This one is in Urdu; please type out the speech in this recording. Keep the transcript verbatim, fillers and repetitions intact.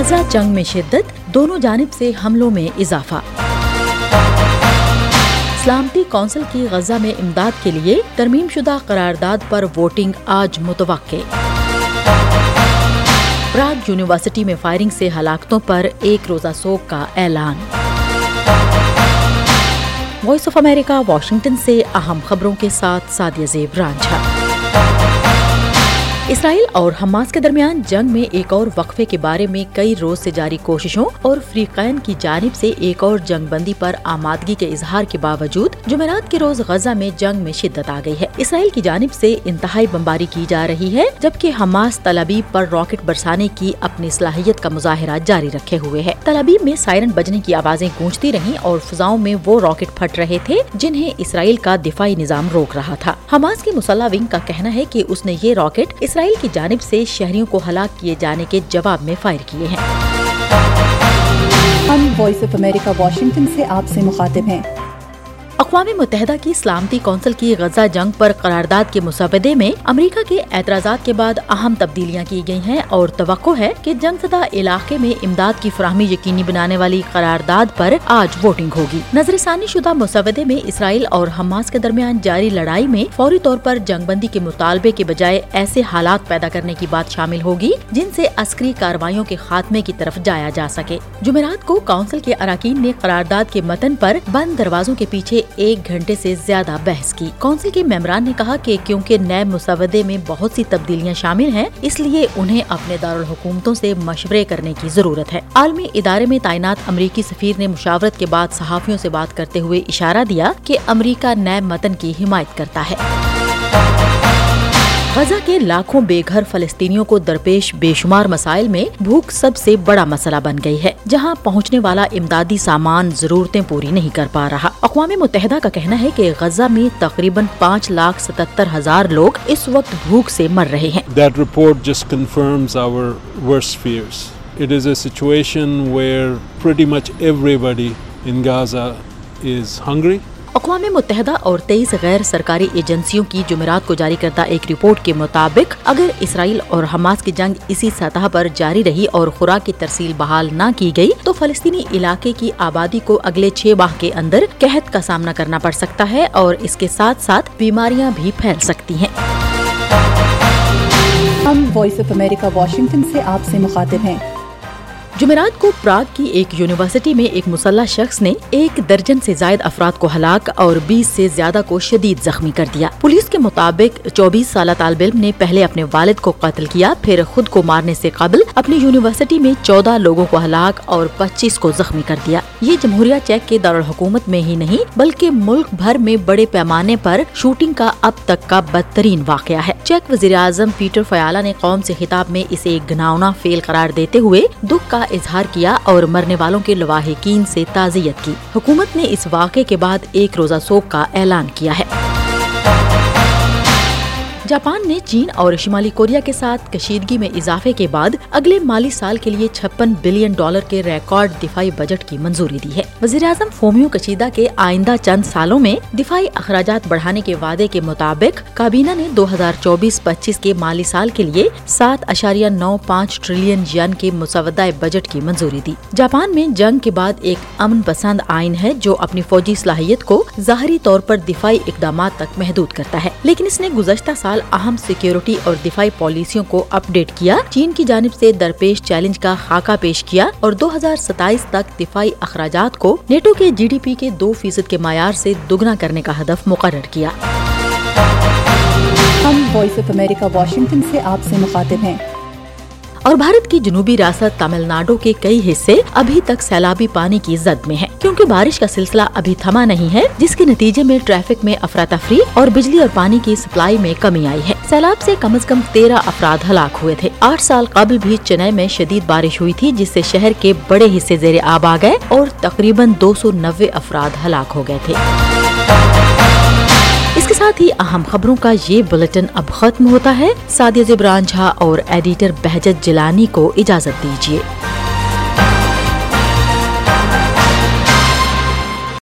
غزہ جنگ میں شدت، دونوں جانب سے حملوں میں اضافہ۔ سلامتی کونسل کی غزہ میں امداد کے لیے ترمیم شدہ قرارداد پر ووٹنگ آج متوقع۔ پراگ یونیورسٹی میں فائرنگ سے ہلاکتوں پر ایک روزہ سوگ کا اعلان۔ وائس آف امریکہ واشنگٹن سے اہم خبروں کے ساتھ سعدیہ زیب رانجھا۔ اسرائیل اور حماس کے درمیان جنگ میں ایک اور وقفے کے بارے میں کئی روز سے جاری کوششوں اور فریقین کی جانب سے ایک اور جنگ بندی پر آمادگی کے اظہار کے باوجود جمعرات کے روز غزہ میں جنگ میں شدت آ گئی ہے۔ اسرائیل کی جانب سے انتہائی بمباری کی جا رہی ہے، جبکہ حماس تل ابیب پر راکٹ برسانے کی اپنی صلاحیت کا مظاہرہ جاری رکھے ہوئے ہے۔ تل ابیب میں سائرن بجنے کی آوازیں گونجتی رہیں اور فضاؤں میں وہ راکٹ پھٹ رہے تھے جنہیں اسرائیل کا دفاعی نظام روک رہا تھا۔ حماس کی مسلح ونگ کا کہنا ہے کہ اس نے یہ راکٹ اسرائیل کی جانب سے شہریوں کو ہلاک کیے جانے کے جواب میں فائر کیے ہیں۔ ہم وائس آف امریکہ واشنگٹن سے آپ سے مخاطب ہیں۔ اقوام متحدہ کی سلامتی کونسل کی غزہ جنگ پر قرارداد کے مسودے میں امریکہ کے اعتراضات کے بعد اہم تبدیلیاں کی گئی ہیں اور توقع ہے کہ جنگ زدہ علاقے میں امداد کی فراہمی یقینی بنانے والی قرارداد پر آج ووٹنگ ہوگی۔ نظر ثانی شدہ مسودے میں اسرائیل اور حماس کے درمیان جاری لڑائی میں فوری طور پر جنگ بندی کے مطالبے کے بجائے ایسے حالات پیدا کرنے کی بات شامل ہوگی جن سے عسکری کارروائیوں کے خاتمے کی طرف جایا جا سکے۔ جمعرات کو کونسل کے اراکین نے قرارداد کے متن پر بند دروازوں کے پیچھے ایک گھنٹے سے زیادہ بحث کی۔ کونسل کے ممبران نے کہا کہ کیونکہ نئے مسودے میں بہت سی تبدیلیاں شامل ہیں، اس لیے انہیں اپنے دارالحکومتوں سے مشورے کرنے کی ضرورت ہے۔ عالمی ادارے میں تعینات امریکی سفیر نے مشاورت کے بعد صحافیوں سے بات کرتے ہوئے اشارہ دیا کہ امریکہ نئے متن کی حمایت کرتا ہے۔ غزہ کے لاکھوں بے گھر فلسطینیوں کو درپیش بے شمار مسائل میں بھوک سب سے بڑا مسئلہ بن گئی ہے، جہاں پہنچنے والا امدادی سامان ضرورتیں پوری نہیں کر پا رہا۔ اقوام متحدہ کا کہنا ہے کہ غزہ میں تقریباً پانچ لاکھ ستتر ہزار لوگ اس وقت بھوک سے مر رہے ہیں۔ That report just confirms our worst fears. It is a situation where pretty much everybody in Gaza is hungry. اقوام متحدہ اور تیئیس غیر سرکاری ایجنسیوں کی جمعرات کو جاری کردہ ایک رپورٹ کے مطابق اگر اسرائیل اور حماس کی جنگ اسی سطح پر جاری رہی اور خوراک کی ترسیل بحال نہ کی گئی تو فلسطینی علاقے کی آبادی کو اگلے چھ ماہ کے اندر قحط کا سامنا کرنا پڑ سکتا ہے اور اس کے ساتھ ساتھ بیماریاں بھی پھیل سکتی ہیں۔ ہم وائس آف امریکہ واشنگٹن سے آپ سے مخاطب ہیں۔ جمعرات کو پراگ کی ایک یونیورسٹی میں ایک مسلح شخص نے ایک درجن سے زائد افراد کو ہلاک اور بیس سے زیادہ کو شدید زخمی کر دیا۔ پولیس کے مطابق چوبیس سالہ طالب علم نے پہلے اپنے والد کو قتل کیا، پھر خود کو مارنے سے قبل اپنی یونیورسٹی میں چودہ لوگوں کو ہلاک اور پچیس کو زخمی کر دیا۔ یہ جمہوریہ چیک کے دارالحکومت میں ہی نہیں بلکہ ملک بھر میں بڑے پیمانے پر شوٹنگ کا اب تک کا بدترین واقعہ ہے۔ چیک وزیر اعظم پیٹر فیالا نے قوم سے خطاب میں اسے ایک گھناؤنا فعل قرار دیتے ہوئے دکھ کا اظہار کیا اور مرنے والوں کے لواحقین سے تعزیت کی۔ حکومت نے اس واقعے کے بعد ایک روزہ سوگ کا اعلان کیا ہے۔ جاپان نے چین اور شمالی کوریا کے ساتھ کشیدگی میں اضافے کے بعد اگلے مالی سال کے لیے چھپن بلین ڈالر کے ریکارڈ دفاعی بجٹ کی منظوری دی ہے۔ وزیر اعظم فومیو کشیدا کے آئندہ چند سالوں میں دفاعی اخراجات بڑھانے کے وعدے کے مطابق کابینہ نے دو ہزار چوبیس پچیس کے مالی سال کے لیے سات اشاریہ نو پانچ ٹریلین ین کے مسودہ بجٹ کی منظوری دی۔ جاپان میں جنگ کے بعد ایک امن پسند آئین ہے جو اپنی فوجی صلاحیت کو ظاہری طور پر دفاعی اقدامات تک محدود کرتا ہے، لیکن اس نے گزشتہ سال اہم سیکیورٹی اور دفاعی پالیسیوں کو اپ ڈیٹ کیا، چین کی جانب سے درپیش چیلنج کا خاکہ پیش کیا اور دو ہزار ستائیس تک دفاعی اخراجات کو نیٹو کے جی ڈی پی کے دو فیصد کے معیار سے دگنا کرنے کا ہدف مقرر کیا۔ ہم وائس آف امریکہ واشنگٹن سے آپ سے مخاطب ہیں۔ اور بھارت کی جنوبی ریاست تمل ناڈو کے کئی حصے ابھی تک سیلابی پانی کی زد میں ہیں، کیونکہ بارش کا سلسلہ ابھی تھما نہیں ہے، جس کے نتیجے میں ٹریفک میں افراتفری اور بجلی اور پانی کی سپلائی میں کمی آئی ہے۔ سیلاب سے کم از کم تیرہ افراد ہلاک ہوئے تھے۔ آٹھ سال قبل بھی چنئی میں شدید بارش ہوئی تھی، جس سے شہر کے بڑے حصے زیر آب آ گئے اور تقریباً دو سو نوے افراد ہلاک ہو گئے تھے۔ اس کے ساتھ ہی اہم خبروں کا یہ بلیٹن اب ختم ہوتا ہے۔ سعدیہ زیب رانجھا اور ایڈیٹر بہجت جیلانی کو اجازت دیجیے۔